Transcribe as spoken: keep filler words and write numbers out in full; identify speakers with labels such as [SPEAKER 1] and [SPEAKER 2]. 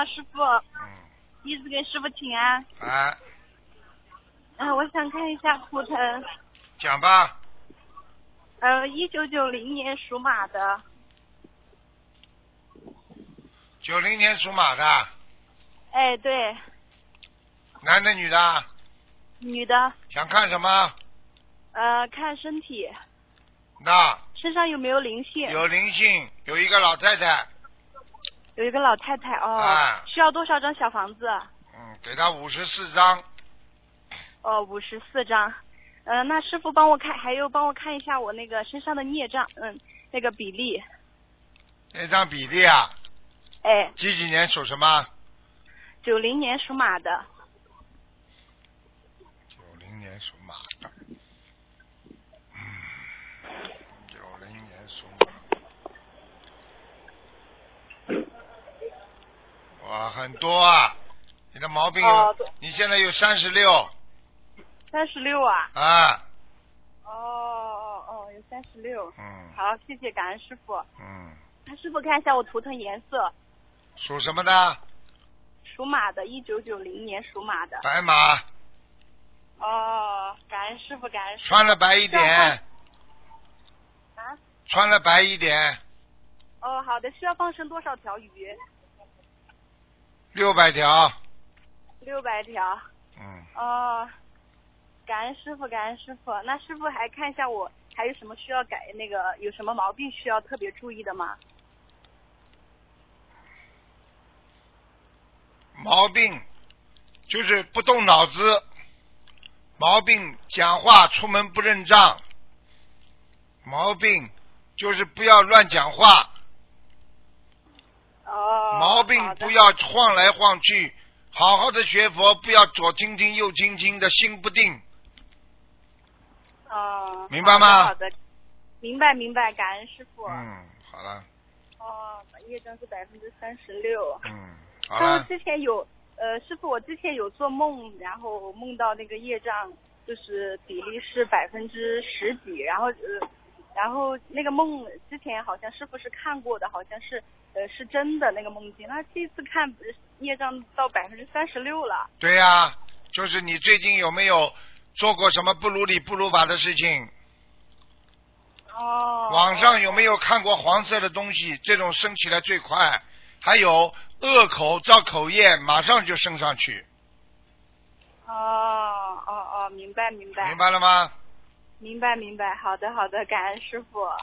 [SPEAKER 1] 师傅。
[SPEAKER 2] 嗯。
[SPEAKER 1] 第一次给师傅请安。
[SPEAKER 2] 哎。
[SPEAKER 1] 嗯、呃，我想看一下图腾。
[SPEAKER 2] 讲吧。
[SPEAKER 1] 呃，一九九零年属马的。
[SPEAKER 2] 九零年属马的。
[SPEAKER 1] 哎，对。
[SPEAKER 2] 男的女的？
[SPEAKER 1] 女的。
[SPEAKER 2] 想看什么？
[SPEAKER 1] 呃，看身体。
[SPEAKER 2] 那。
[SPEAKER 1] 身上有没有灵性？
[SPEAKER 2] 有灵性，有一个老太太。
[SPEAKER 1] 有一个老太太哦。
[SPEAKER 2] 啊。
[SPEAKER 1] 需要多少张小房子？
[SPEAKER 2] 嗯，给他五十四张。
[SPEAKER 1] 哦，五十四张。嗯、呃，那师傅帮我看，还有帮我看一下我那个身上的孽障，嗯，那个比例。
[SPEAKER 2] 那张比例啊？
[SPEAKER 1] 哎。
[SPEAKER 2] 几几年属什么？
[SPEAKER 1] 九零年属马的。
[SPEAKER 2] 九零年属马的。嗯，九零年属马。哇，很多啊！你的毛病有，
[SPEAKER 1] 哦、
[SPEAKER 2] 你现在有三十六。
[SPEAKER 1] 三十六啊。
[SPEAKER 2] 啊。
[SPEAKER 1] 哦哦哦，有三十六。
[SPEAKER 2] 嗯。
[SPEAKER 1] 好，谢谢，感恩师傅。
[SPEAKER 2] 嗯。
[SPEAKER 1] 那师傅看一下我图腾颜色。
[SPEAKER 2] 属什么的？
[SPEAKER 1] 属马的，一九九零年属马的。
[SPEAKER 2] 白马。
[SPEAKER 1] 哦，感恩师傅，感恩师傅。
[SPEAKER 2] 穿了白一点。
[SPEAKER 1] 啊？
[SPEAKER 2] 穿了白一点。
[SPEAKER 1] 哦，好的，需要放生多少条鱼？
[SPEAKER 2] 六百条。
[SPEAKER 1] 六百条。
[SPEAKER 2] 嗯。
[SPEAKER 1] 哦，感恩师傅，感恩师傅。那师傅还看一下我还有什么需要改，那个有什么毛病需要特别注意的吗？
[SPEAKER 2] 毛病就是不动脑子，毛病讲话出门不认账，毛病就是不要乱讲话，
[SPEAKER 1] 哦，
[SPEAKER 2] 毛病不要晃来晃去，好好的学佛，不要左听听右听听的心不定。
[SPEAKER 1] 哦，
[SPEAKER 2] 明白吗？
[SPEAKER 1] 好的，好的，明白明白，感恩师傅。
[SPEAKER 2] 嗯，好了。
[SPEAKER 1] 哦，业障是百分之三十六。
[SPEAKER 2] 嗯，好了。
[SPEAKER 1] 之前有呃，师傅，我之前有做梦，然后梦到那个业障就是比例是百分之十几，然后呃，然后那个梦之前好像师傅是看过的，好像是呃是真的那个梦境。那这次看业障到百分之三十六了。
[SPEAKER 2] 对呀、啊，就是你最近有没有做过什么不如理不如法的事情？
[SPEAKER 1] 哦。
[SPEAKER 2] 网上有没有看过黄色的东西？这种升起来最快。还有恶口造口业，马上就升上去。
[SPEAKER 1] 哦哦哦，明白明白。
[SPEAKER 2] 明白了吗？
[SPEAKER 1] 明白明白，好的好的，感恩师傅。